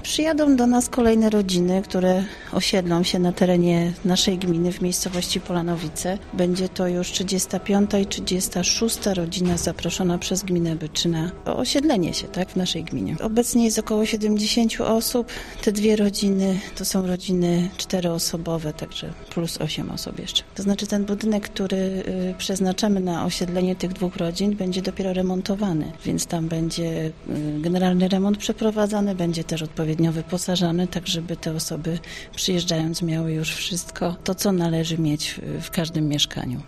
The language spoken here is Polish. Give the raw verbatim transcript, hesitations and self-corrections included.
Przyjadą do nas kolejne rodziny, które osiedlą się na terenie naszej gminy w miejscowości Polanowice. Będzie to już trzydziesta piąta i trzydziesta szósta rodzina zaproszona przez gminę Byczyna o osiedlenie się tak, w naszej gminie. Obecnie jest około siedemdziesiąt osób. Te dwie rodziny to są rodziny czteroosobowe, także plus osiem osób jeszcze. To znaczy ten budynek, który przeznaczamy na osiedlenie tych dwóch rodzin, będzie dopiero remontowany, więc tam będzie generalny remont przeprowadzany, będzie też odpowiednio wyposażony, tak żeby te osoby przyjeżdżając miały już wszystko to, co należy mieć w każdym mieszkaniu.